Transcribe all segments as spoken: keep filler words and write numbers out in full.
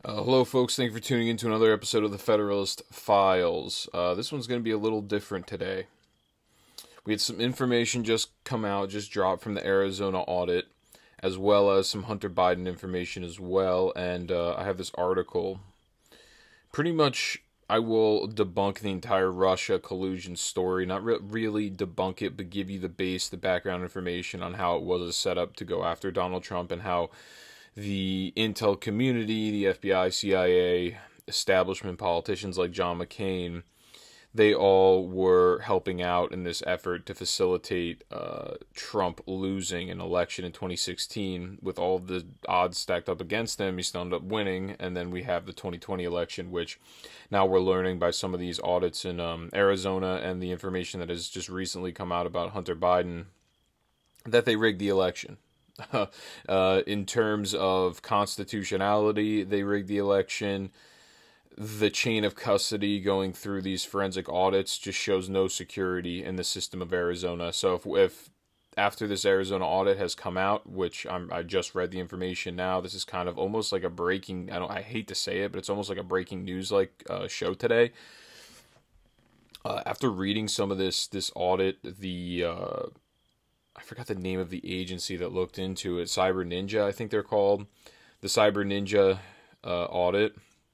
Uh, hello, folks. Thank you for tuning in to another episode of the Federalist Files. Uh, this one's going to be a little different today. We had some information just come out, just dropped from the Arizona audit, as well as some Hunter Biden information as well. And uh, I have this article. Pretty much, I will debunk the entire Russia collusion story. Not re- really debunk it, but give you the base, the background information on how it was set up to go after Donald Trump and how the intel community, the F B I, C I A, establishment politicians like John McCain, they all were helping out in this effort to facilitate uh, Trump losing an election in twenty sixteen. With all the odds stacked up against him, he still ended up winning, and then we have the twenty twenty election, which now we're learning by some of these audits in um, Arizona and the information that has just recently come out about Hunter Biden, that they rigged the election. uh, in terms of constitutionality, they rigged the election. The chain of custody going through these forensic audits just shows no security in the system of Arizona. So if, if after this Arizona audit has come out, which I'm, I just read the information now, this is kind of almost like a breaking, I don't, I hate to say it, but it's almost like a breaking news like uh, show today. Uh, after reading some of this, this audit, the, uh, I forgot the name of the agency that looked into it. Cyber Ninja, I think they're called. The Cyber Ninja uh, audit.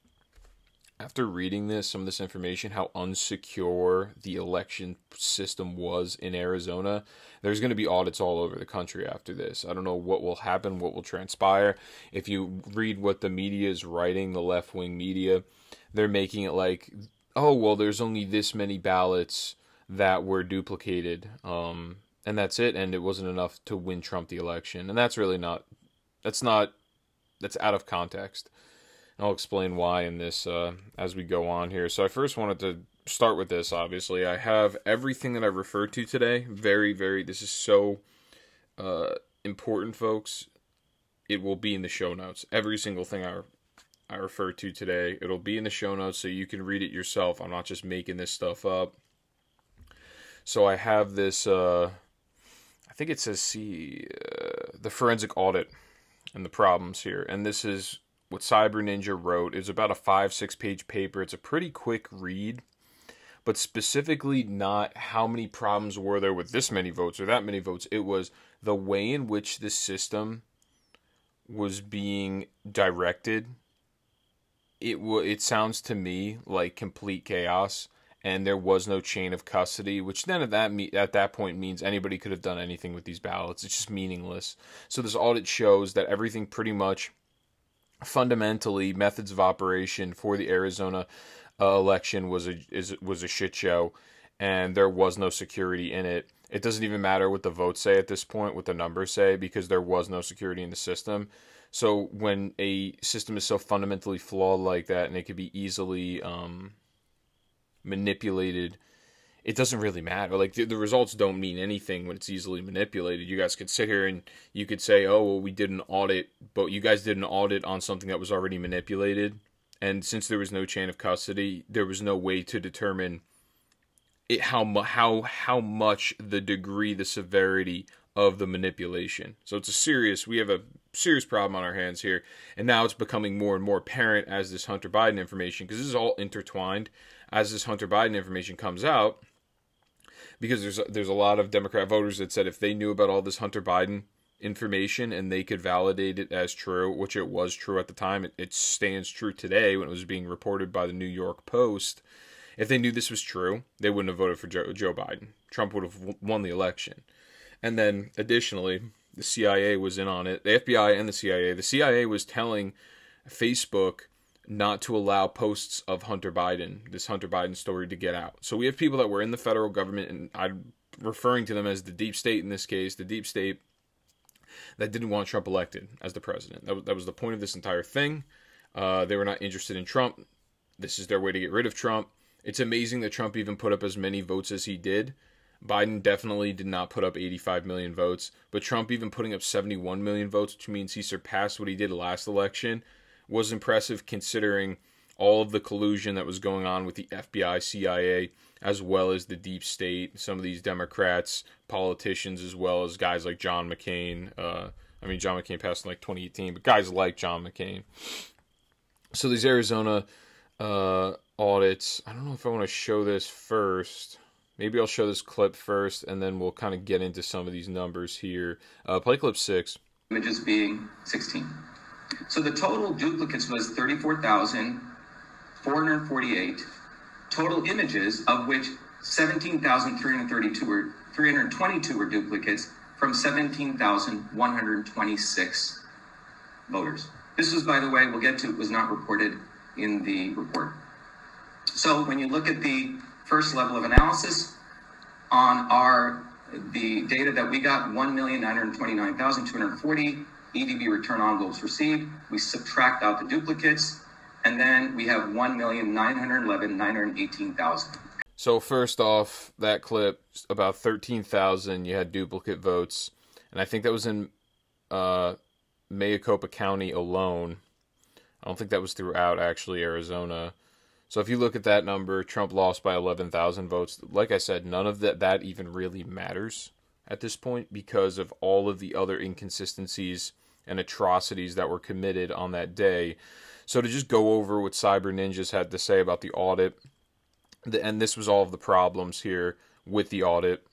After reading this, some of this information, how unsecure the election system was in Arizona, there's going to be audits all over the country after this. I don't know what will happen, what will transpire. If you read what the media is writing, the left-wing media, they're making it like, oh, well, there's only this many ballots that were duplicated. Um... And that's it, and it wasn't enough to win Trump the election. And that's really not, that's not, that's out of context. And I'll explain why in this uh, as we go on here. So I first wanted to start with this, obviously. I have everything that I referred to today. Very, very, this is so uh, important, folks. It will be in the show notes. Every single thing I, I refer to today, it'll be in the show notes so you can read it yourself. I'm not just making this stuff up. So I have this... Uh, I think it says, see, uh, the forensic audit and the problems here. And this is what Cyber Ninja wrote. It's about a five, six page paper. It's a pretty quick read, but specifically not how many problems were there with this many votes or that many votes. It was the way in which this system was being directed. It w- it sounds to me like complete chaos. And there was no chain of custody, which then at that me- at that point means anybody could have done anything with these ballots. It's just meaningless. So this audit shows that everything pretty much, fundamentally, methods of operation for the Arizona uh, election was a is was a shit show, and there was no security in it. It doesn't even matter what the votes say at this point, what the numbers say, because there was no security in the system. So when a system is so fundamentally flawed like that, and it could be easily um, manipulated, it doesn't really matter. Like the, the results don't mean anything when it's easily manipulated. You guys could sit here and you could say, oh, well, we did an audit, but you guys did an audit on something that was already manipulated. And since there was no chain of custody, there was no way to determine it, how, how, how much the degree, the severity of the manipulation. So it's a serious, we have a serious problem on our hands here. And now it's becoming more and more apparent as this Hunter Biden information, because this is all intertwined, as this Hunter Biden information comes out, because there's there's a lot of Democrat voters that said if they knew about all this Hunter Biden information and they could validate it as true, which it was true at the time, it, it stands true today when it was being reported by the New York Post. If they knew this was true, they wouldn't have voted for Joe, Joe Biden. Trump would have won the election. And then additionally, the C I A was in on it. The F B I and the C I A. The C I A was telling Facebook not to allow posts of Hunter Biden, this Hunter Biden story, to get out. So we have people that were in the federal government, and I'm referring to them as the deep state in this case, the deep state that didn't want Trump elected as the president. That was, that was the point of this entire thing. Uh, they were not interested in Trump. This is their way to get rid of Trump. It's amazing that Trump even put up as many votes as he did. Biden definitely did not put up eighty-five million votes, but Trump even putting up seventy-one million votes, which means he surpassed what he did last election, was impressive considering all of the collusion that was going on with the F B I, C I A, as well as the deep state, some of these Democrats, politicians, as well as guys like John McCain. Uh, I mean, John McCain passed in like twenty eighteen, but guys like John McCain. So these Arizona uh, audits, I don't know if I want to show this first. Maybe I'll show this clip first, and then we'll kind of get into some of these numbers here. Uh, play clip six. Images being sixteen. So the total duplicates was thirty-four thousand four hundred forty-eight. Total images, of which seventeen thousand three hundred thirty-two were three hundred twenty-two were duplicates from seventeen thousand one hundred twenty-six voters. This was, by the way, we'll get to, was not reported in the report. So when you look at the first level of analysis on our the data that we got, one million nine hundred twenty-nine thousand two hundred forty E D B return envelopes received. We subtract out the duplicates, and then we have one million nine hundred eleven thousand nine hundred eighteen thousand. So first off, that clip, about thirteen thousand, you had duplicate votes, and I think that was in uh, Maricopa County alone. I don't think that was throughout, actually, Arizona. So if you look at that number, Trump lost by eleven thousand votes. Like I said, none of that, that even really matters at this point because of all of the other inconsistencies and atrocities that were committed on that day. So to just go over what Cyber Ninjas had to say about the audit, and this was all of the problems here with the audit,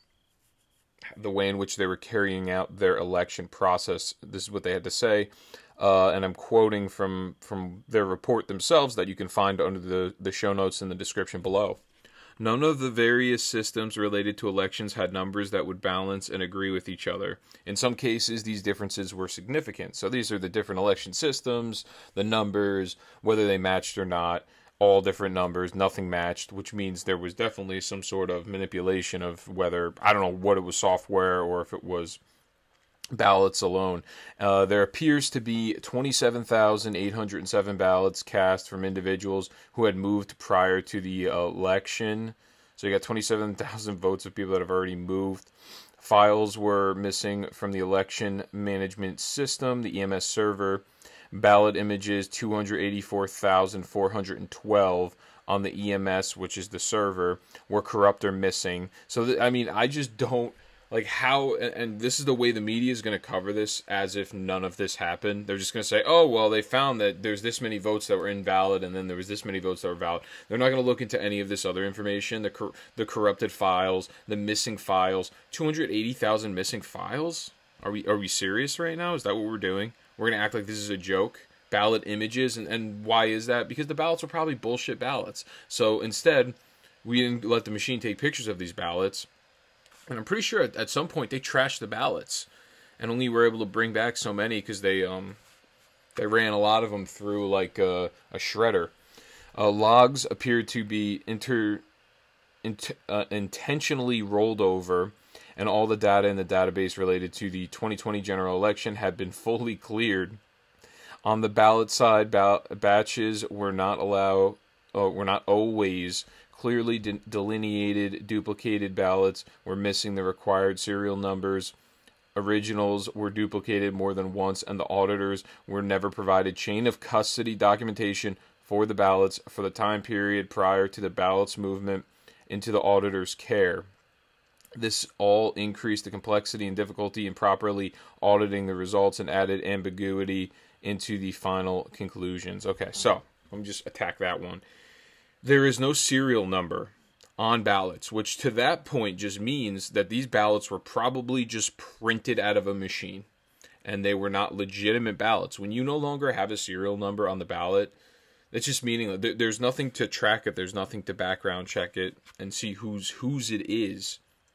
the way in which they were carrying out their election process. This is what they had to say. Uh, and I'm quoting from, from their report themselves that you can find under the, the show notes in the description below. None of the various systems related to elections had numbers that would balance and agree with each other. In some cases, these differences were significant. So these are the different election systems, the numbers, whether they matched or not, all different numbers, nothing matched, which means there was definitely some sort of manipulation of whether, I don't know what it was, software or if it was ballots alone. Uh, there appears to be twenty-seven thousand eight hundred seven ballots cast from individuals who had moved prior to the election. So you got twenty-seven thousand votes of people that have already moved. Files were missing from the election management system, the E M S server. Ballot images, two hundred eighty-four thousand four hundred twelve on the E M S, which is the server, were corrupt or missing. So, th- I mean, I just don't... Like how, and this is the way the media is going to cover this as if none of this happened. They're just going to say, oh, well, they found that there's this many votes that were invalid and then there was this many votes that were valid. They're not going to look into any of this other information, the cor- the corrupted files, the missing files. two hundred eighty thousand missing files? Are we are we serious right now? Is that what we're doing? We're going to act like this is a joke? Ballot images, and, and why is that? Because the ballots are probably bullshit ballots. So instead, we didn't let the machine take pictures of these ballots. And I'm pretty sure at, at some point they trashed the ballots, and only were able to bring back so many because they um they ran a lot of them through like a, a shredder. Uh, logs appeared to be inter, int, uh, intentionally rolled over, and all the data in the database related to the twenty twenty general election had been fully cleared. On the ballot side, ba- batches were not allow uh, were not always clearly de- delineated. Duplicated ballots were missing the required serial numbers. Originals were duplicated more than once, and the auditors were never provided chain of custody documentation for the ballots for the time period prior to the ballots movement into the auditor's care. This all increased the complexity and difficulty in properly auditing the results and added ambiguity into the final conclusions. Okay, so let me just attack that one. There is no serial number on ballots, which to that point just means that these ballots were probably just printed out of a machine and they were not legitimate ballots. When you no longer have a serial number on the ballot, it's just meaningless. There's nothing to track it. There's nothing to background check it and see whose whose it is.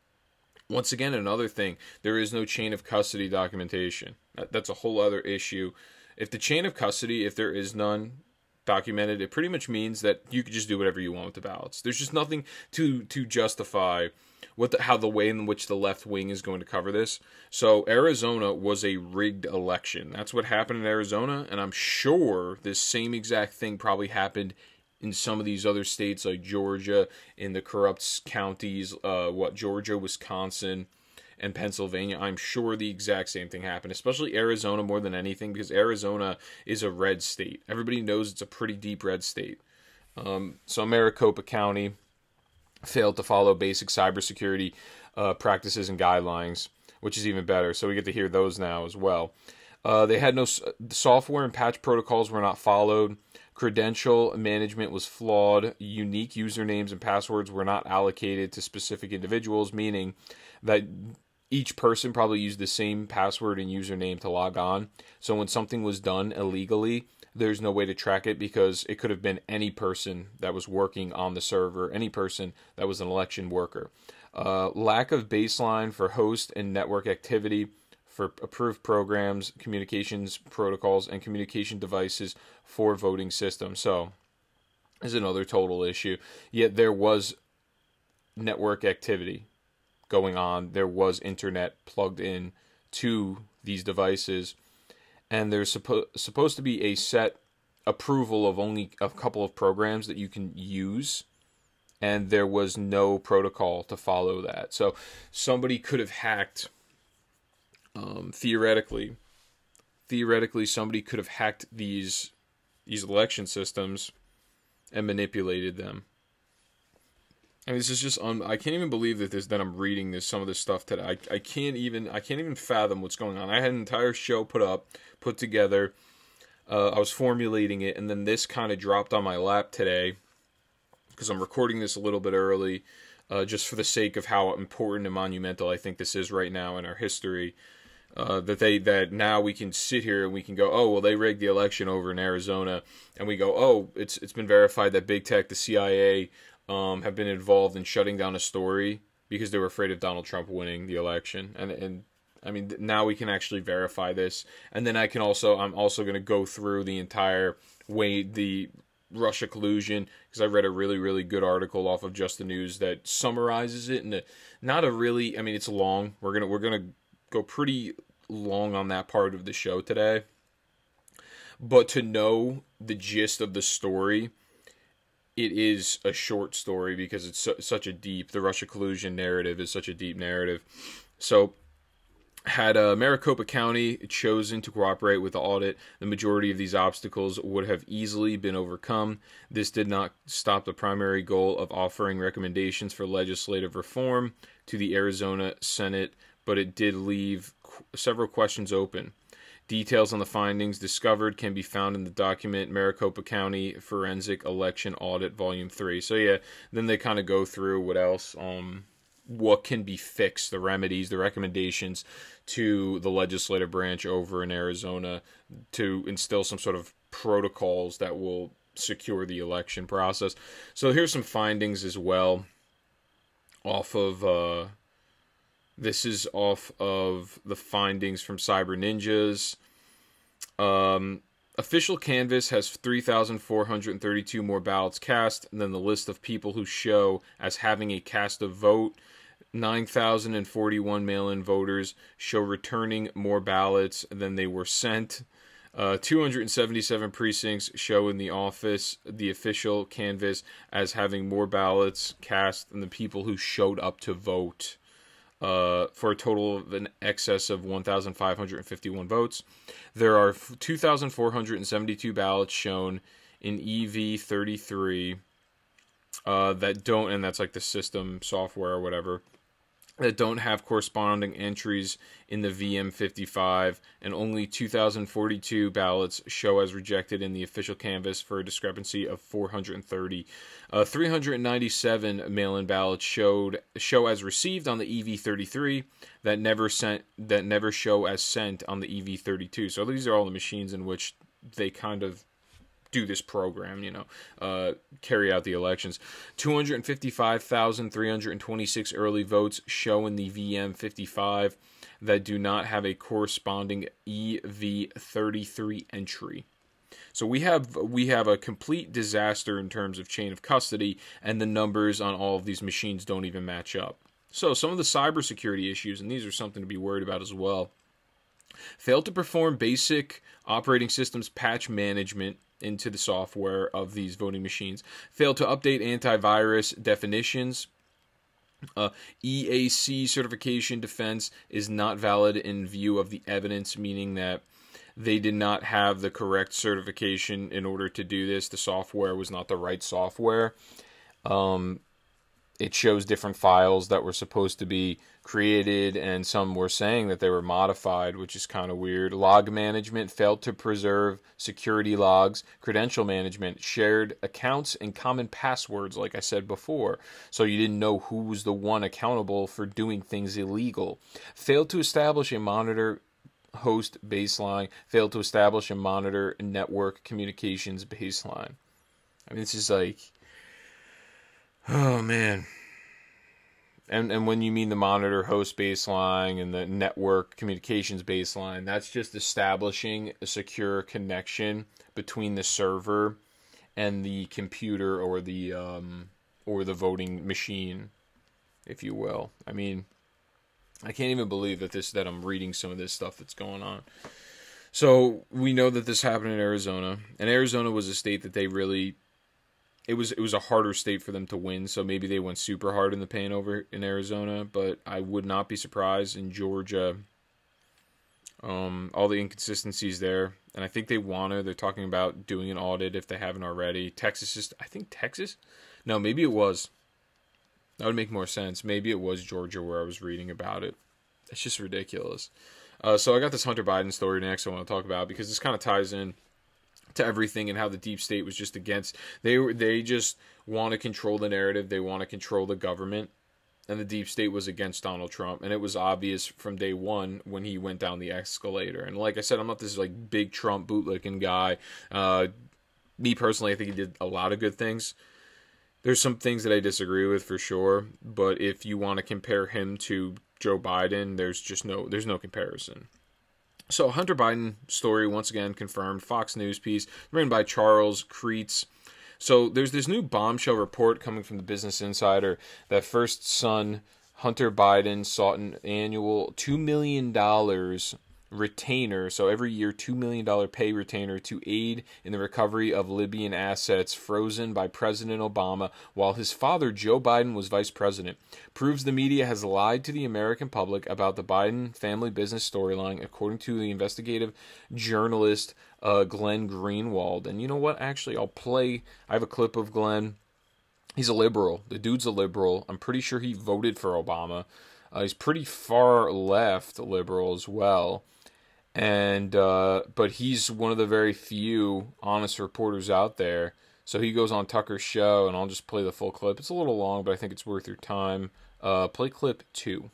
Once again, another thing, there is no chain of custody documentation. That's a whole other issue. If the chain of custody, if there is none documented, it pretty much means that you could just do whatever you want with the ballots. There's just nothing to to justify what the, how the way in which the left wing is going to cover this. So Arizona was a rigged election. That's what happened in Arizona, and I'm sure this same exact thing probably happened in some of these other states like Georgia, in the corrupt counties, uh, what Georgia, Wisconsin, and Pennsylvania. I'm sure the exact same thing happened, especially Arizona more than anything, because Arizona is a red state. Everybody knows it's a pretty deep red state. Um, so Maricopa County failed to follow basic cybersecurity uh, practices and guidelines, which is even better. So we get to hear those now as well. Uh, they had no software and patch protocols were not followed. Credential management was flawed. Unique usernames and passwords were not allocated to specific individuals, meaning that each person probably used the same password and username to log on. So when something was done illegally, there's no way to track it because it could have been any person that was working on the server, any person that was an election worker. Uh, lack of baseline for host and network activity for approved programs, communications protocols, and communication devices for voting systems. So, is another total issue. Yet there was network activity going on. There was internet plugged in to these devices, and there's suppo- supposed to be a set approval of only a couple of programs that you can use, and there was no protocol to follow that. So somebody could have hacked, um, theoretically, theoretically somebody could have hacked these these election systems and manipulated them. I mean, this is just un- I can't even believe that this that I'm reading this some of this stuff today. I I can't even I can't even fathom what's going on. I had an entire show put up, put together. Uh, I was formulating it, and then this kind of dropped on my lap today because I'm recording this a little bit early, uh, just for the sake of how important and monumental I think this is right now in our history. Uh, that they that now we can sit here and we can go, oh well, they rigged the election over in Arizona, and we go, oh, it's it's been verified that big tech, the C I A. Um, have been involved in shutting down a story because they were afraid of Donald Trump winning the election. And, and I mean, now we can actually verify this. And then I can also, I'm also going to go through the entire way, the Russia collusion, because I read a really, really good article off of Just the News that summarizes it. And not a really, I mean, it's long. We're going to, we're going to go pretty long on that part of the show today. But to know the gist of the story, it is a short story because it's su- such a deep, the Russia collusion narrative is such a deep narrative. So, had uh, Maricopa County chosen to cooperate with the audit, the majority of these obstacles would have easily been overcome. This did not stop the primary goal of offering recommendations for legislative reform to the Arizona Senate, but it did leave qu- several questions open. Details on the findings discovered can be found in the document Maricopa County Forensic Election Audit Volume three. So yeah, then they kind of go through what else, um, what can be fixed, the remedies, the recommendations to the legislative branch over in Arizona to instill some sort of protocols that will secure the election process. So here's some findings as well off of... Uh, This is off of the findings from Cyber Ninjas. Um, official canvass has three thousand four hundred thirty-two more ballots cast than the list of people who show as having a cast of vote. nine thousand forty-one mail-in voters show returning more ballots than they were sent. Uh, two hundred seventy-seven precincts show in the office the official canvass as having more ballots cast than the people who showed up to vote. Uh, for a total of an excess of one thousand five hundred fifty-one votes. There are two thousand four hundred seventy-two ballots shown in E V thirty-three uh, that don't, and that's like the system software or whatever, that don't have corresponding entries in the V M fifty-five, and only two thousand forty-two ballots show as rejected in the official canvass for a discrepancy of four hundred thirty. Uh, three hundred ninety-seven mail-in ballots showed show as received on the E V thirty-three that never sent that never show as sent on the E V thirty-two. So these are all the machines in which they kind of do this program, you know, uh, carry out the elections. two hundred fifty-five thousand three hundred twenty-six early votes show in the V M fifty-five that do not have a corresponding E V thirty-three entry. So we have we have a complete disaster in terms of chain of custody, and the numbers on all of these machines don't even match up. So some of the cybersecurity issues, and these are something to be worried about as well. Failed to perform basic operating systems patch management into the software of these voting machines. Failed to update antivirus definitions. Uh, E A C certification defense is not valid in view of the evidence, meaning that they did not have the correct certification in order to do this. The software was not the right software. Um, it shows different files that were supposed to be created, and some were saying that they were modified, which is kind of weird. Log management failed to preserve security logs. Credential management shared accounts and common passwords, like I said before, so you didn't know who was the one accountable for doing things illegal. Failed to establish a monitor host baseline. Failed to establish and monitor network communications baseline. I mean, this is like, oh man. And and when you mean the monitor host baseline and the network communications baseline, that's just establishing a secure connection between the server and the computer or the um, or the voting machine, if you will. I mean, I can't even believe that this that I'm reading some of this stuff that's going on. So we know that this happened in Arizona, and Arizona was a state that they really. It was it was a harder state for them to win, so maybe they went super hard in the paint over in Arizona, but I would not be surprised in Georgia. Um, all the inconsistencies there, and I think they want to. They're talking about doing an audit if they haven't already. Texas is, I think Texas? No, maybe it was. That would make more sense. Maybe it was Georgia where I was reading about it. It's just ridiculous. Uh, so I got this Hunter Biden story next I want to talk about because this kind of ties in to everything and how the deep state was just against. They were they just want to control the narrative. They want to control the government, and the deep state was against Donald Trump, and it was obvious from day one when he went down the escalator. And like I said, I'm not this like big Trump bootlicking guy. Uh, me personally, I think he did a lot of good things. There's some things that I disagree with for sure, but if you want to compare him to Joe Biden, there's just no there's no comparison. So, Hunter Biden story, once again, confirmed. Fox News piece, written by Charles Kreitz. So, there's this new bombshell report coming from the Business Insider that first son, Hunter Biden, sought an annual two million dollars retainer, so every year two million dollars pay retainer to aid in the recovery of Libyan assets frozen by President Obama while his father Joe Biden was vice president. Proves the media has lied to the American public about the Biden family business storyline, according to the investigative journalist uh, Glenn Greenwald. And you know what? Actually, I'll play. I have a clip of Glenn. He's a liberal. The dude's a liberal. I'm pretty sure he voted for Obama. Uh, he's pretty far left liberal as well. And uh, but he's one of the very few honest reporters out there. So he goes on Tucker's show, and I'll just play the full clip. It's a little long, but I think it's worth your time. Uh, play clip two.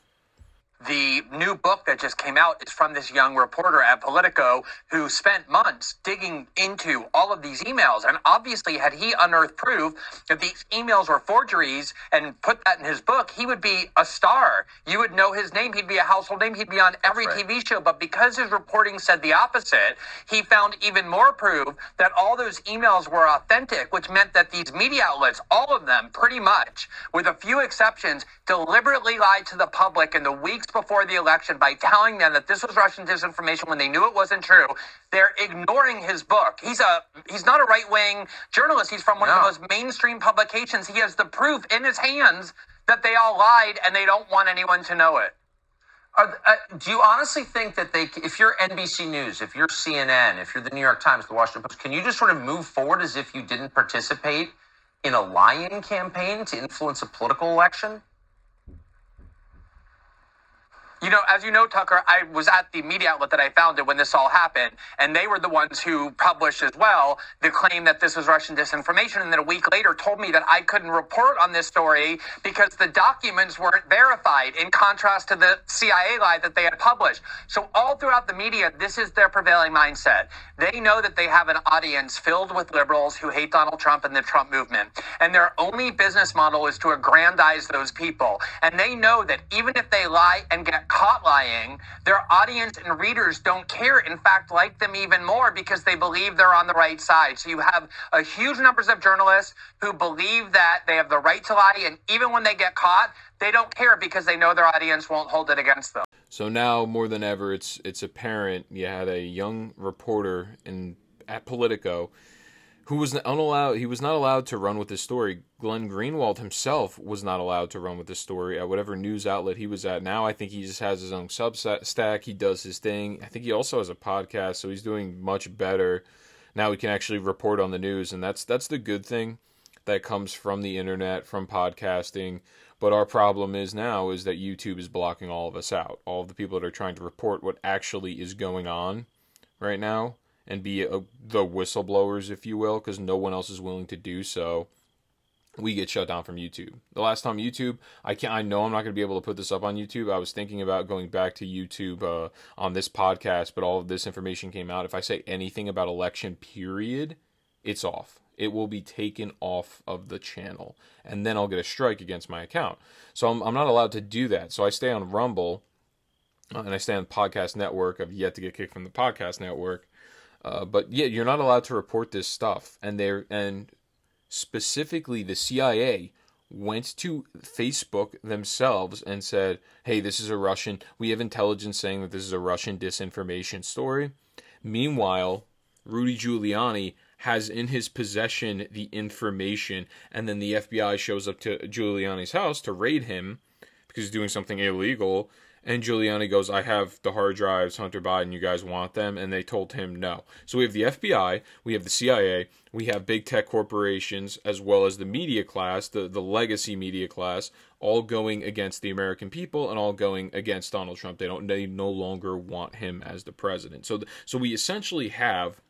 The new book that just came out is from this young reporter at Politico who spent months digging into all of these emails. And obviously, had he unearthed proof that these emails were forgeries and put that in his book, he would be a star. You would know his name. He'd be a household name. He'd be on every right. T V show. But because his reporting said the opposite, he found even more proof that all those emails were authentic, which meant that these media outlets, all of them pretty much, with a few exceptions, deliberately lied to the public in the weeks before the election by telling them that this was Russian disinformation when they knew it wasn't true. They're ignoring his book. He's a he's not a right-wing journalist. He's from one no. of the most mainstream publications. He has the proof in his hands that they all lied and they don't want anyone to know it. Are, uh, do you honestly think that they, if you're N B C News, if you're C N N, if you're the New York Times, the Washington Post, can you just sort of move forward as if you didn't participate in a lying campaign to influence a political election? You know, as you know, Tucker, I was at the media outlet that I founded when this all happened, and they were the ones who published as well the claim that this was Russian disinformation, and then a week later told me that I couldn't report on this story because the documents weren't verified, in contrast to the C I A lie that they had published. So all throughout the media, this is their prevailing mindset. They know that they have an audience filled with liberals who hate Donald Trump and the Trump movement, and their only business model is to aggrandize those people. And they know that even if they lie and get caught lying, their audience and readers don't care. In fact, like them even more because they believe they're on the right side. So you have a huge numbers of journalists who believe that they have the right to lie, and even when they get caught, they don't care because they know their audience won't hold it against them. So now more than ever, it's it's apparent you had a young reporter in at Politico who was unallowed. He was not allowed to run with this story. Glenn Greenwald himself was not allowed to run with this story at whatever news outlet he was at. Now I think he just has his own Substack. He does his thing. I think he also has a podcast, so he's doing much better. Now he can actually report on the news, and that's that's the good thing. that comes from the internet, from podcasting. But our problem is now is that YouTube is blocking all of us out. All of the people that are trying to report what actually is going on right now and be a, the whistleblowers, if you will, because no one else is willing to do so. We get shut down from YouTube. The last time YouTube, I can I know I'm not going to be able to put this up on YouTube. I was thinking about going back to YouTube uh, on this podcast, but all of this information came out. If I say anything about election period, it's off. It will be taken off of the channel, and then I'll get a strike against my account. So I'm, I'm not allowed to do that. So I stay on Rumble, uh, and I stay on Podcast Network. I've yet to get kicked from the Podcast Network. Uh, but yeah, you're not allowed to report this stuff, and they're and. Specifically, the C I A went to Facebook themselves and said, hey, this is a Russian, we have intelligence saying that this is a Russian disinformation story. Meanwhile, Rudy Giuliani has in his possession the information, and then the F B I shows up to Giuliani's house to raid him because he's doing something illegal. And Giuliani goes, I have the hard drives, Hunter Biden, you guys want them? And they told him no. So we have the F B I, we have the C I A, we have big tech corporations, as well as the media class, the, the legacy media class, all going against the American people and all going against Donald Trump. They don't, they no longer want him as the president. So, so we essentially have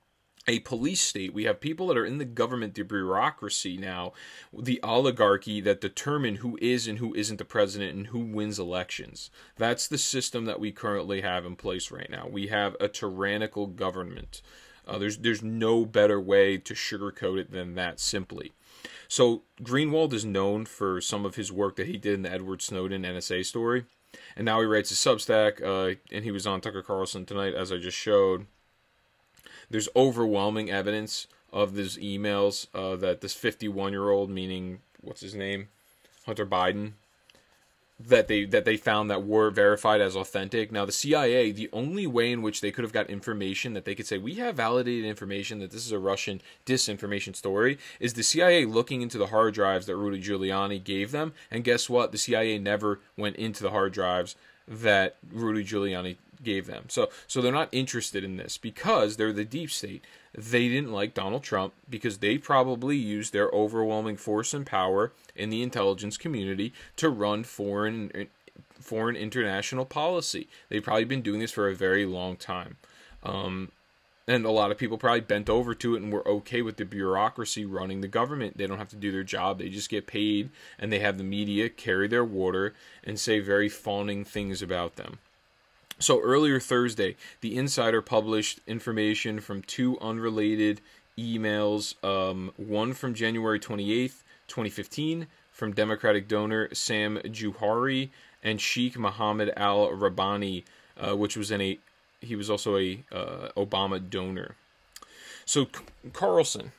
a police state. We have people that are in the government, the bureaucracy now, the oligarchy that determine who is and who isn't the president and who wins elections. That's the system that we currently have in place right now. We have a tyrannical government. Uh, there's there's no better way to sugarcoat it than that simply. So Greenwald is known for some of his work that he did in the Edward Snowden N S A story. And now he writes a Substack, uh, and he was on Tucker Carlson tonight, as I just showed. There's overwhelming evidence of these emails uh, that this fifty-one-year-old, meaning, what's his name, Hunter Biden, that they that they found that were verified as authentic. Now, the C I A, the only way in which they could have got information that they could say, we have validated information that this is a Russian disinformation story, is the C I A looking into the hard drives that Rudy Giuliani gave them. And guess what? The C I A never went into the hard drives that Rudy Giuliani gave them. So so they're not interested in this because they're the deep state. They didn't like Donald Trump because they probably used their overwhelming force and power in the intelligence community to run foreign foreign international policy. They've probably been doing this for a very long time. Um, and a lot of people probably bent over to it and were okay with the bureaucracy running the government. They don't have to do their job. They just get paid, and they have the media carry their water and say very fawning things about them. So earlier Thursday, The Insider published information from two unrelated emails, um, one from January twenty-eighth, twenty fifteen, from Democratic donor Sam Jouhari and Sheikh Mohammed al-Rabbani, uh, which was in a, he was also a uh, Obama donor. So Carlson,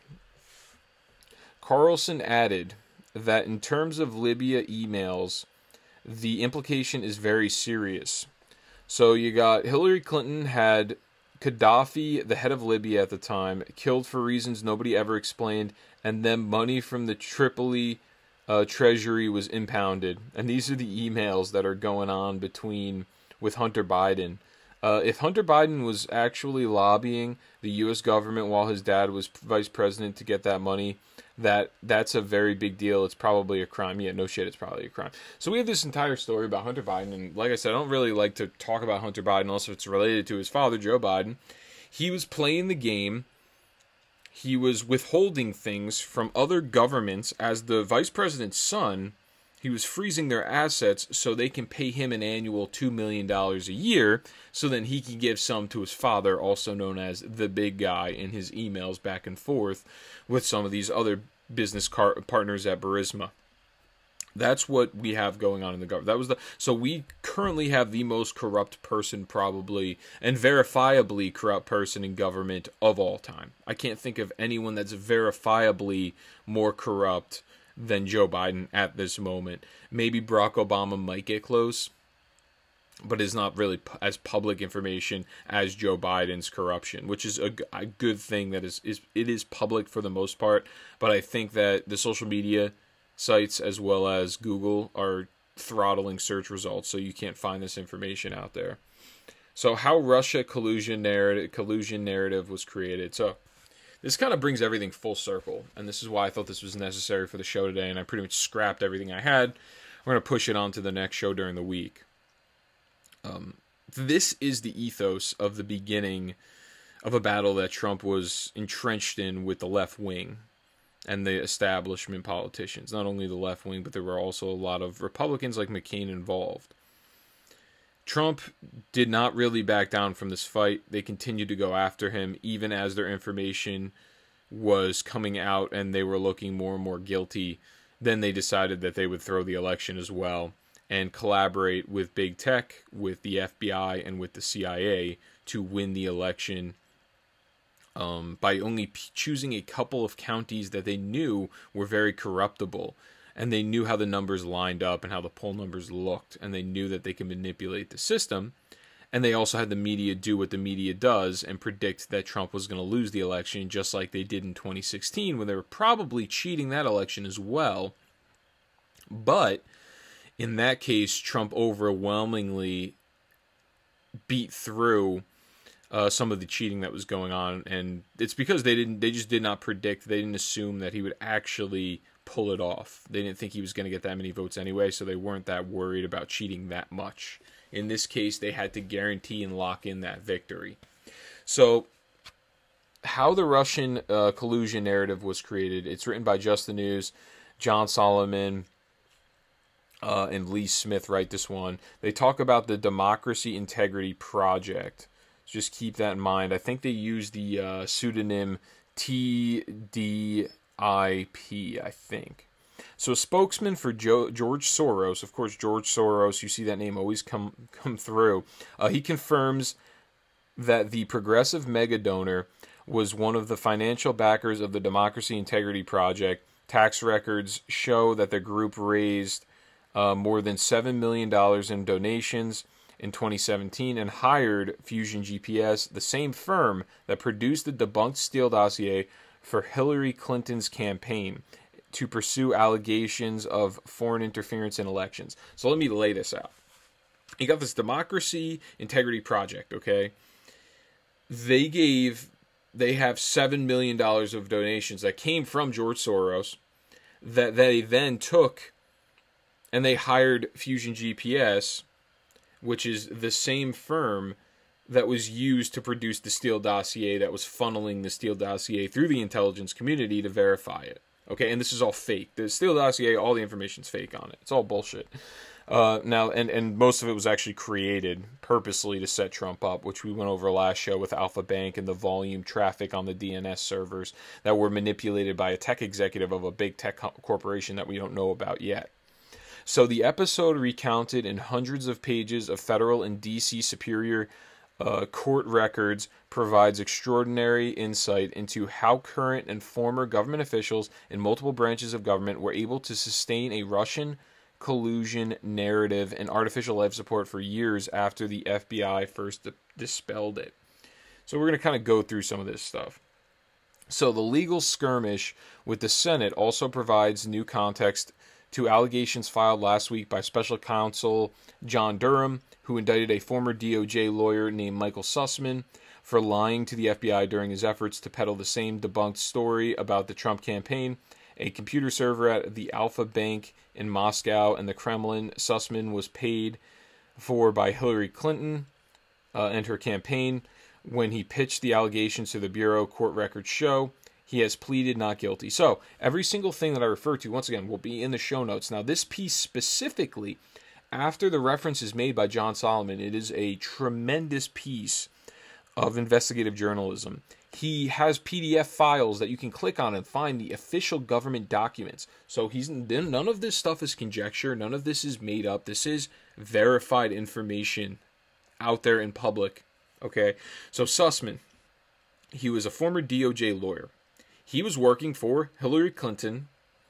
Carlson added that in terms of Libya emails, the implication is very serious. So you got Hillary Clinton had Gaddafi, the head of Libya at the time, killed for reasons nobody ever explained, and then money from the Tripoli uh, treasury was impounded. And these are the emails that are going on between with Hunter Biden. Uh, if Hunter Biden was actually lobbying the U S government while his dad was vice president to get that money, that that's a very big deal. It's probably a crime. Yeah, no shit, it's probably a crime. So we have this entire story about Hunter Biden, and like I said, I don't really like to talk about Hunter Biden unless it's related to his father, Joe Biden. He was playing the game. He was withholding things from other governments. As the vice president's son, he was freezing their assets so they can pay him an annual two million dollars a year, so then he can give some to his father, also known as the big guy, in his emails back and forth with some of these other business car- partners at Burisma. That's what we have going on in the government. That was the so we currently have the most corrupt person probably, and verifiably corrupt person in government of all time. I can't think of anyone that's verifiably more corrupt than Joe Biden at this moment. Maybe Barack Obama might get close, but is not really p- as public information as Joe Biden's corruption, which is a, a good thing. That is, is it is public for the most part, but I think that the social media sites as well as Google are throttling search results, so you can't find this information out there. So how Russia collusion narrative collusion narrative was created. So this kind of brings everything full circle, and this is why I thought this was necessary for the show today, and I pretty much scrapped everything I had. We're going to push it on to the next show during the week. Um, this is the ethos of the beginning of a battle that Trump was entrenched in with the left wing and the establishment politicians. Not only the left wing, but there were also a lot of Republicans like McCain involved. Trump did not really back down from this fight. They continued to go after him, even as their information was coming out and they were looking more and more guilty. Then they decided that they would throw the election as well and collaborate with big tech, with the F B I, and with the C I A to win the election um, by only p- choosing a couple of counties that they knew were very corruptible. And they knew how the numbers lined up and how the poll numbers looked. And they knew that they could manipulate the system. And they also had the media do what the media does and predict that Trump was going to lose the election, just like they did in twenty sixteen, when they were probably cheating that election as well. But in that case, Trump overwhelmingly beat through uh, some of the cheating that was going on. And it's because they didn't, they just did not predict, they didn't assume that he would actually pull it off. They didn't think he was going to get that many votes anyway, so they weren't that worried about cheating that much. In this case, they had to guarantee and lock in that victory. So, how the Russian uh, collusion narrative was created, it's written by Just the News, John Solomon, uh, and Lee Smith write this one. They talk about the Democracy Integrity Project. Just keep that in mind. I think they use the uh, pseudonym T D I P, I think. So a spokesman for Joe, George Soros, of course, George Soros, you see that name always come come through. Uh, he confirms that the progressive mega donor was one of the financial backers of the Democracy Integrity Project. Tax records show that the group raised uh, more than seven million dollars in donations in twenty seventeen and hired Fusion G P S, the same firm that produced the debunked Steele dossier for Hillary Clinton's campaign, to pursue allegations of foreign interference in elections. So let me lay this out. You got this Democracy Integrity Project, okay? They gave, they have seven million dollars of donations that came from George Soros that they then took and they hired Fusion G P S, which is the same firm that was used to produce the Steele dossier, that was funneling the Steele dossier through the intelligence community to verify it. Okay, and this is all fake. The Steele dossier, all the information's fake on it. It's all bullshit. Uh, now, and, and most of it was actually created purposely to set Trump up, which we went over last show with Alpha Bank and the volume traffic on the D N S servers that were manipulated by a tech executive of a big tech co- corporation that we don't know about yet. So the episode recounted in hundreds of pages of federal and D C Superior Uh, court records provides extraordinary insight into how current and former government officials in multiple branches of government were able to sustain a Russian collusion narrative and artificial life support for years after the F B I first di- dispelled it. So we're going to kind of go through some of this stuff. So the legal skirmish with the Senate also provides new context to allegations filed last week by special counsel John Durham, who indicted a former D O J lawyer named Michael Sussman for lying to the F B I during his efforts to peddle the same debunked story about the Trump campaign. A computer server at the Alpha Bank in Moscow and the Kremlin, Sussman was paid for by Hillary Clinton uh, and her campaign. When he pitched the allegations to the Bureau, court records show he has pleaded not guilty. So every single thing that I refer to, once again, will be in the show notes. Now, this piece specifically, after the reference is made by John Solomon, it is a tremendous piece of investigative journalism. He has P D F files that you can click on and find the official government documents. So he's none of this stuff is conjecture. None of this is made up. This is verified information out there in public. Okay, so Sussman, he was a former D O J lawyer. He was working for Hillary Clinton.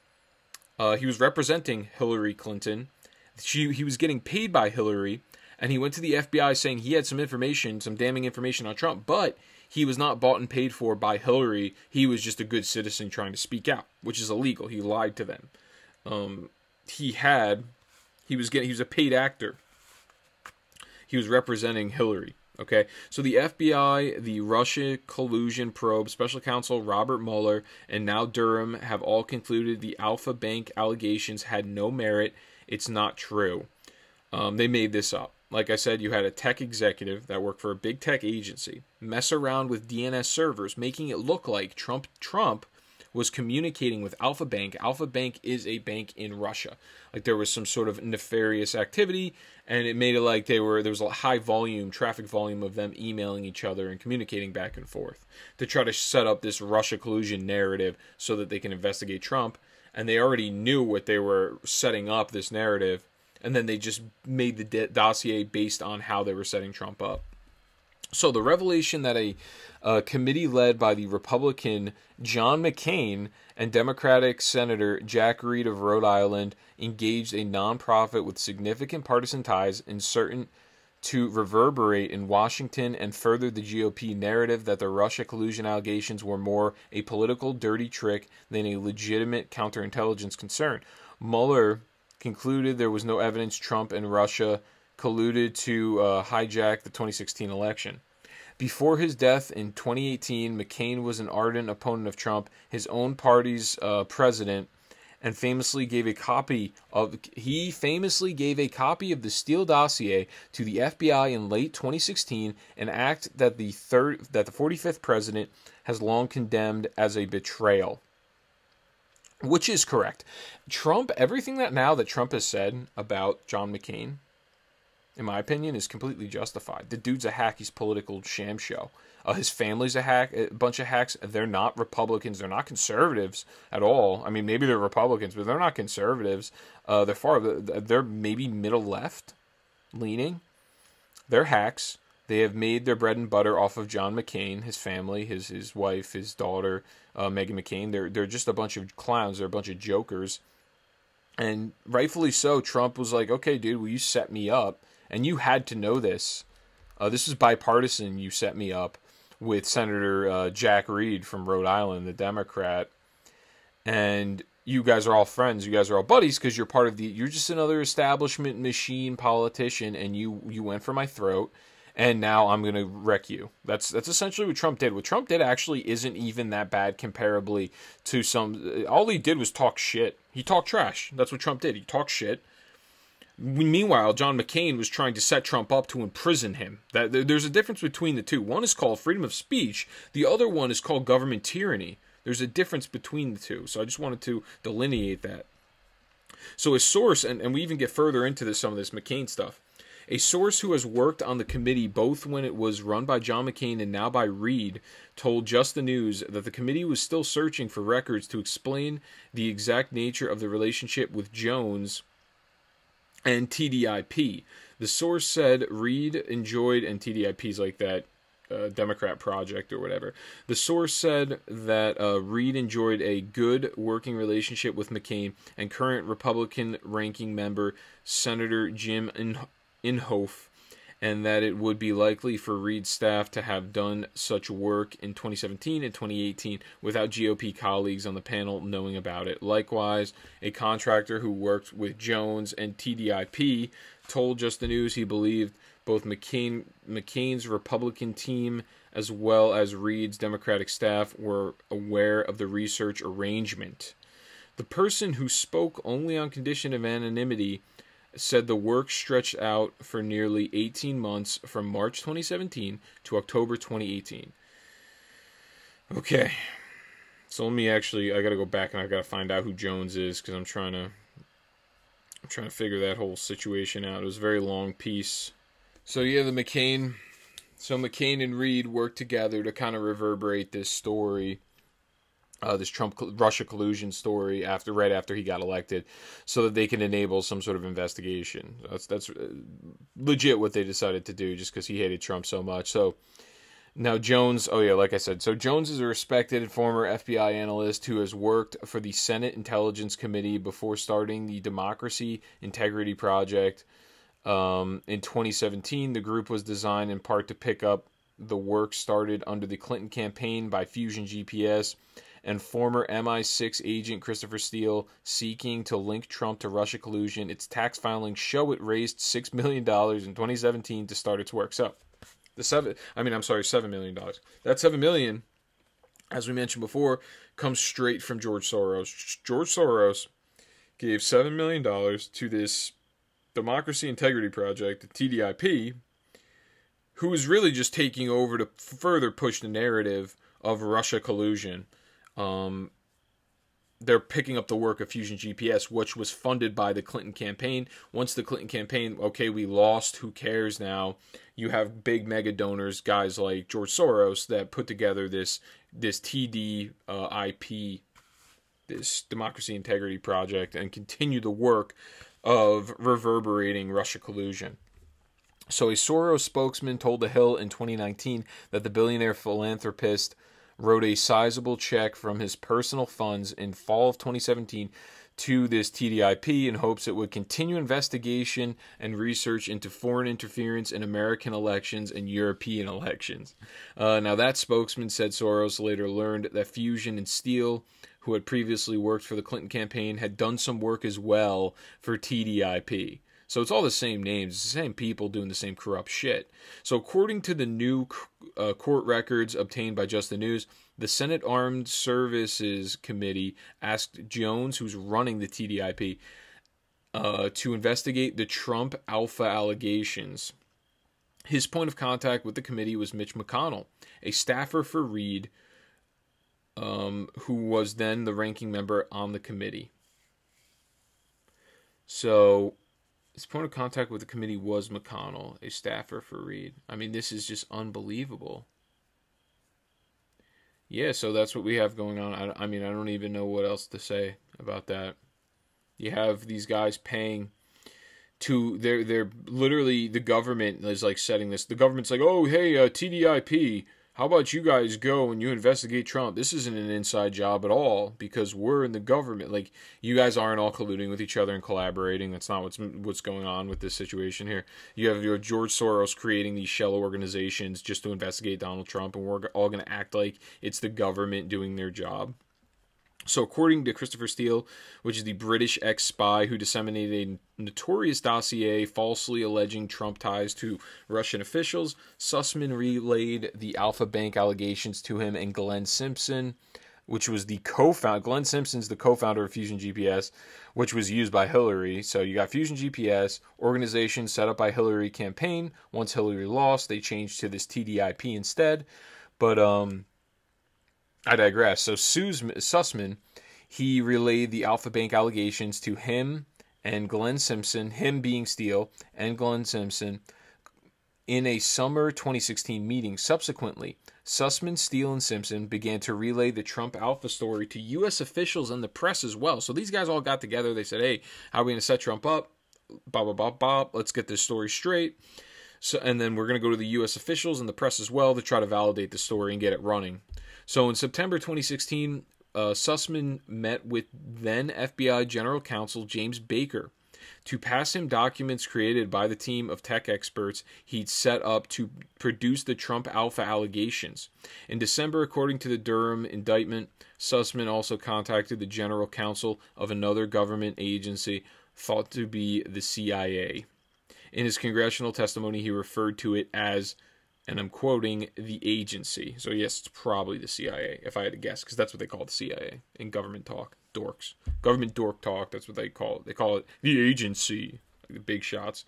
Uh, he was representing Hillary Clinton. She, he was getting paid by Hillary, and he went to the F B I saying he had some information, some damning information on Trump, but he was not bought and paid for by Hillary. He was just a good citizen trying to speak out, which is illegal. He lied to them. Um, he had, he was getting, he was a paid actor. He was representing Hillary. Okay, so the F B I, the Russia collusion probe, special counsel Robert Mueller, and now Durham have all concluded the Alpha Bank allegations had no merit. It's not true. Um, they made this up. Like I said, you had a tech executive that worked for a big tech agency mess around with D N S servers, making it look like Trump Trump was communicating with Alpha Bank. Alpha Bank is a bank in Russia. Like there was some sort of nefarious activity, and it made it like they were there was a high volume, traffic volume of them emailing each other and communicating back and forth to try to set up this Russia collusion narrative so that they can investigate Trump. And they already knew what they were setting up, this narrative, and then they just made the dossier based on how they were setting Trump up. So the revelation that a, a committee led by the Republican John McCain and Democratic Senator Jack Reed of Rhode Island engaged a nonprofit with significant partisan ties in certain to reverberate in Washington and further the G O P narrative that the Russia collusion allegations were more a political dirty trick than a legitimate counterintelligence concern. Mueller concluded there was no evidence Trump and Russia colluded to uh, hijack the twenty sixteen election. Before his death in twenty eighteen, McCain was an ardent opponent of Trump, his own party's uh, president, and famously gave a copy of he famously gave a copy of the Steele dossier to the F B I in late twenty sixteen, an act that the third that the forty-fifth president has long condemned as a betrayal. Which is correct. Trump, everything that now that Trump has said about John McCain, in my opinion, is completely justified. The dude's a hack. He's political sham show. Uh, his family's a hack, a bunch of hacks. They're not Republicans. They're not conservatives at all. I mean, maybe they're Republicans, but they're not conservatives. Uh, they're far. They're maybe middle left leaning. They're hacks. They have made their bread and butter off of John McCain, his family, his his wife, his daughter, uh, Meghan McCain. They're they're just a bunch of clowns. They're a bunch of jokers, and rightfully so. Trump was like, "Okay, dude, will you set me up?" And you had to know this. Uh, this is bipartisan. You set me up with Senator uh, Jack Reed from Rhode Island, the Democrat, and you guys are all friends. You guys are all buddies because you're part of the. You're just another establishment machine politician, and you you went for my throat. And now I'm going to wreck you. That's that's essentially what Trump did. What Trump did actually isn't even that bad comparably to some... All he did was talk shit. He talked trash. That's what Trump did. He talked shit. Meanwhile, John McCain was trying to set Trump up to imprison him. That There's a difference between the two. One is called freedom of speech. The other one is called government tyranny. There's a difference between the two. So I just wanted to delineate that. So a source, and, and we even get further into this, some of this McCain stuff. A source who has worked on the committee both when it was run by John McCain and now by Reed told Just the News that the committee was still searching for records to explain the exact nature of the relationship with Jones and T D I P. The source said Reed enjoyed, and T D I P's like that uh, Democrat project or whatever. The source said that uh, Reed enjoyed a good working relationship with McCain and current Republican ranking member Senator Jim In- Inhofe, and that it would be likely for Reed's staff to have done such work in twenty seventeen and twenty eighteen without G O P colleagues on the panel knowing about it. Likewise, a contractor who worked with Jones and T D I P told Just the News he believed both McCain, McCain's Republican team as well as Reed's Democratic staff were aware of the research arrangement. The person who spoke only on condition of anonymity said the work stretched out for nearly eighteen months from March twenty seventeen to October twenty eighteen. Okay. So let me actually, I got to go back and I got to find out who Jones is because I'm trying to I'm trying to figure that whole situation out. It was a very long piece. So yeah, the McCain so McCain and Reed worked together to kind of reverberate this story. Uh, this Trump-Russia collusion story after right after he got elected, so that they can enable some sort of investigation. That's that's legit what they decided to do, just because he hated Trump so much. So now Jones, oh yeah, like I said, so Jones is a respected former F B I analyst who has worked for the Senate Intelligence Committee before starting the Democracy Integrity Project. Um, in twenty seventeen, the group was designed in part to pick up the work started under the Clinton campaign by Fusion G P S and former M I six agent Christopher Steele seeking to link Trump to Russia collusion. Its tax filings show it raised six million dollars in twenty seventeen to start its work. So, The seven, I mean, I'm sorry, seven million dollars. That seven million, as we mentioned before, comes straight from George Soros. George Soros gave seven million dollars to this Democracy Integrity Project, the T D I P, who is really just taking over to further push the narrative of Russia collusion. Um, they're picking up the work of Fusion G P S, which was funded by the Clinton campaign. Once the Clinton campaign, okay, we lost, who cares now? You have big mega donors, guys like George Soros, that put together this this T D I P, this Democracy Integrity Project, and continue the work of reverberating Russia collusion. So a Soros spokesman told The Hill in twenty nineteen that the billionaire philanthropist wrote a sizable check from his personal funds in fall of twenty seventeen to this T D I P in hopes it would continue investigation and research into foreign interference in American elections and European elections. Uh, now, that spokesman said Soros later learned that Fusion and Steele, who had previously worked for the Clinton campaign, had done some work as well for T D I P. So it's all the same names, it's the same people doing the same corrupt shit. So according to the new uh, court records obtained by Just the News, the Senate Armed Services Committee asked Jones, who's running the T D I P, uh, to investigate the Trump Alpha allegations. His point of contact with the committee was Mitch McConnell, a staffer for Reid, um, who was then the ranking member on the committee. So his point of contact with the committee was McConnell, a staffer for Reid. I mean, this is just unbelievable. Yeah, so that's what we have going on. I, I mean, I don't even know what else to say about that. You have these guys paying to, they're, they're literally, the government is like setting this. The government's like, oh, hey, uh, T D I P, how about you guys go and you investigate Trump? This isn't an inside job at all because we're in the government. Like, you guys aren't all colluding with each other and collaborating. That's not what's what's going on with this situation here. You have your George Soros creating these shell organizations just to investigate Donald Trump, and we're all going to act like it's the government doing their job. So according to Christopher Steele, which is the British ex-spy who disseminated a notorious dossier falsely alleging Trump ties to Russian officials, Sussman relayed the Alpha Bank allegations to him and Glenn Simpson, which was the co-founder. Glenn Simpson's the co-founder of Fusion G P S, which was used by Hillary. So you got Fusion G P S, organization set up by Hillary campaign. Once Hillary lost, they changed to this T D I P instead. But, um... I digress. So Sussman, he relayed the Alpha Bank allegations to him and Glenn Simpson, him being Steele, and Glenn Simpson, in a summer twenty sixteen meeting. Subsequently, Sussman, Steele, and Simpson began to relay the Trump Alpha story to U S officials and the press as well. So these guys all got together. They said, hey, how are we going to set Trump up? Blah, blah, blah, blah. Let's get this story straight. So, and then we're going to go to the U S officials and the press as well to try to validate the story and get it running. So in September twenty sixteen, uh, Sussman met with then F B I General Counsel James Baker to pass him documents created by the team of tech experts he'd set up to produce the Trump Alpha allegations. In December, according to the Durham indictment, Sussman also contacted the General Counsel of another government agency thought to be the C I A. In his congressional testimony, he referred to it as, and I'm quoting, the agency. So yes, it's probably the C I A, if I had to guess, because that's what they call the C I A in government talk. Dorks. Government dork talk, that's what they call it. They call it the agency, like the big shots.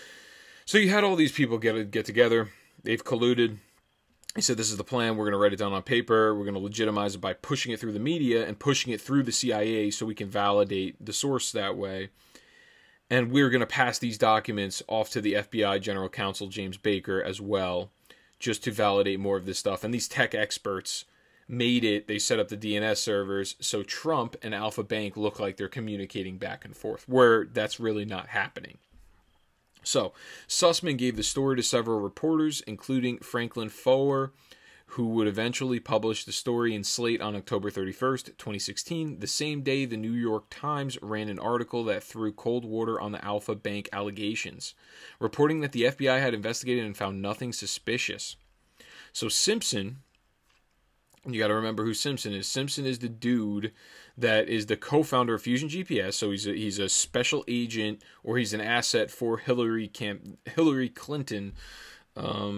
So you had all these people get get together. They've colluded. He said, this is the plan. We're going to write it down on paper. We're going to legitimize it by pushing it through the media and pushing it through the C I A so we can validate the source that way. And we're going to pass these documents off to the F B I General Counsel James Baker as well, just to validate more of this stuff. And these tech experts made it, they set up the D N S servers, so Trump and Alpha Bank look like they're communicating back and forth, where that's really not happening. So, Sussman gave the story to several reporters, including Franklin Foer, who would eventually publish the story in Slate on October thirty-first, twenty sixteen, the same day the New York Times ran an article that threw cold water on the Alpha Bank allegations, reporting that the F B I had investigated and found nothing suspicious. So Simpson, you got to remember who Simpson is. Simpson is the dude that is the co-founder of Fusion G P S, so he's a, he's a special agent, or he's an asset for Hillary Camp, Hillary Clinton, um...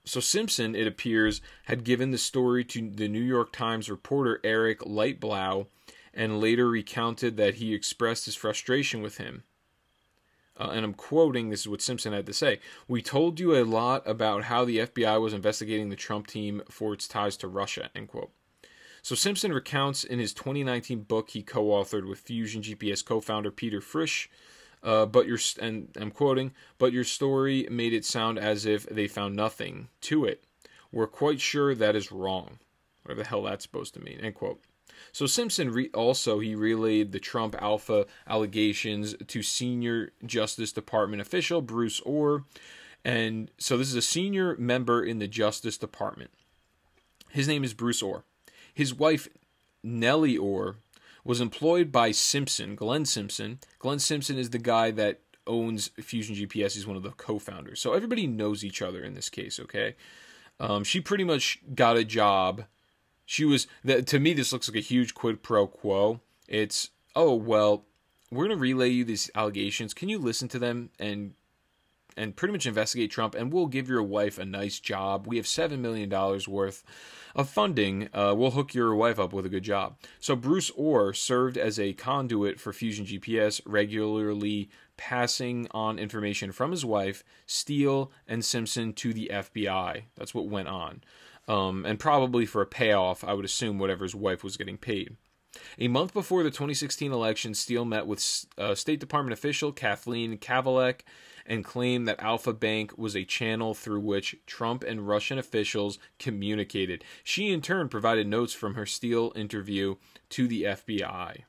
So Simpson, it appears, had given the story to the New York Times reporter Eric Lightblow, and later recounted that he expressed his frustration with him. Uh, and I'm quoting, this is what Simpson had to say. "We told you a lot about how the F B I was investigating the Trump team for its ties to Russia," end quote. So Simpson recounts in his twenty nineteen book he co-authored with Fusion G P S co-founder Peter Frisch, uh, but your and I'm quoting, "But your story made it sound as if they found nothing to it. We're quite sure that is wrong." Whatever the hell that's supposed to mean, end quote. So Simpson re- also, he relayed the Trump Alpha allegations to senior Justice Department official Bruce Ohr. And so this is a senior member in the Justice Department. His name is Bruce Ohr. His wife, Nellie Ohr, was employed by Simpson, Glenn Simpson. Glenn Simpson is the guy that owns Fusion G P S. He's one of the co-founders. So everybody knows each other in this case, okay? Um, she pretty much got a job. She was, to me, this looks like a huge quid pro quo. It's, oh, well, we're going to relay you these allegations. Can you listen to them and and pretty much investigate Trump, and we'll give your wife a nice job. We have seven million dollars worth of funding. Uh, we'll hook your wife up with a good job. So Bruce Ohr served as a conduit for Fusion G P S, regularly passing on information from his wife, Steele, and Simpson to the F B I. That's what went on. Um, and probably for a payoff, I would assume whatever his wife was getting paid. A month before the twenty sixteen election, Steele met with uh, State Department official Kathleen Kavalek and claimed that Alpha Bank was a channel through which Trump and Russian officials communicated. She, in turn, provided notes from her Steele interview to the F B I.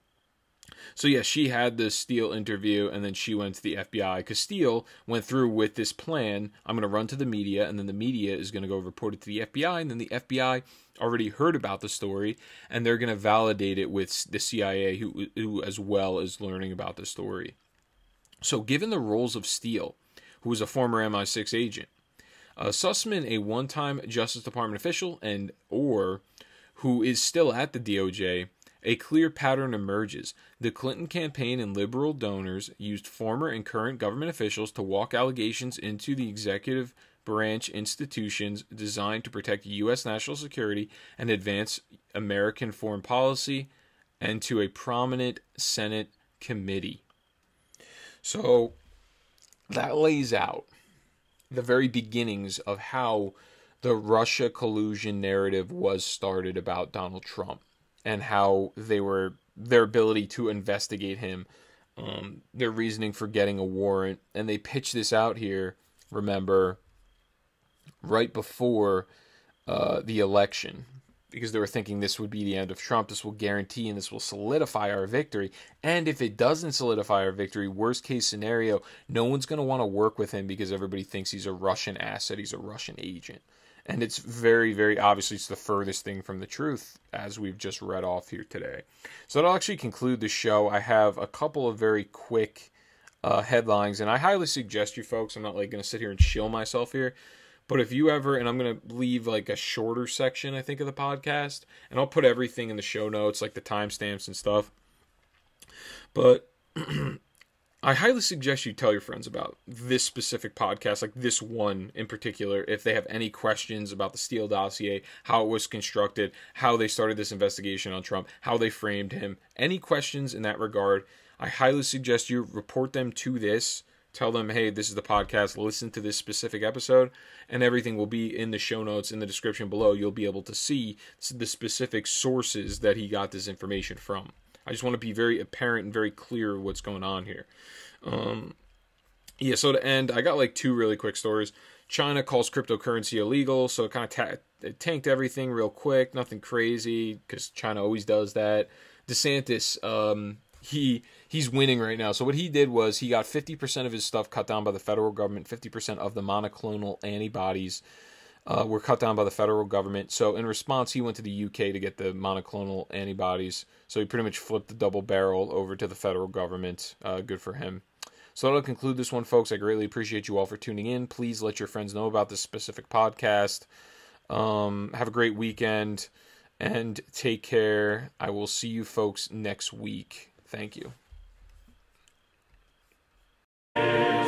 So, yes, yeah, she had the Steele interview, and then she went to the F B I, because Steele went through with this plan. I'm going to run to the media, and then the media is going to go report it to the F B I, and then the F B I already heard about the story, and they're going to validate it with the C I A, who, who as well is learning about the story. So, given the roles of Steele, who was a former M I six agent, uh, Sussman, a one-time Justice Department official, and Ohr, who is still at the D O J, a clear pattern emerges. The Clinton campaign and liberal donors used former and current government officials to walk allegations into the executive branch institutions designed to protect U S national security and advance American foreign policy, and to a prominent Senate committee. So that lays out the very beginnings of how the Russia collusion narrative was started about Donald Trump, and how they were, their ability to investigate him, um, their reasoning for getting a warrant. And they pitched this out here, remember, right before uh, the election, because they were thinking this would be the end of Trump. This will guarantee and this will solidify our victory. And if it doesn't solidify our victory, worst case scenario, no one's going to want to work with him because everybody thinks he's a Russian asset, he's a Russian agent. And it's very, very obviously it's the furthest thing from the truth, as we've just read off here today. So that'll actually conclude the show. I have a couple of very quick uh, headlines, and I highly suggest you folks, I'm not like going to sit here and shill myself here, but if you ever, and I'm going to leave like a shorter section, I think, of the podcast, and I'll put everything in the show notes, like the timestamps and stuff. But I highly suggest you tell your friends about this specific podcast, like this one in particular, if they have any questions about the Steele dossier, how it was constructed, how they started this investigation on Trump, how they framed him, any questions in that regard, I highly suggest you report them to this. Tell them, hey, this is the podcast, listen to this specific episode, and everything will be in the show notes, in the description below. You'll be able to see the specific sources that he got this information from. I just want to be very apparent and very clear what's going on here. Um, yeah, so to end, I got like two really quick stories. China calls cryptocurrency illegal, so it kind of ta- it tanked everything real quick. Nothing crazy, because China always does that. DeSantis, um, he he's winning right now. So what he did was he got fifty percent of his stuff cut down by the federal government. fifty percent of the monoclonal antibodies uh, were cut down by the federal government. So in response, he went to the U K to get the monoclonal antibodies. So he pretty much flipped the double barrel over to the federal government. Uh, good for him. So that'll conclude this one, folks. I greatly appreciate you all for tuning in. Please let your friends know about this specific podcast. Um, have a great weekend and take care. I will see you folks next week. Thank you.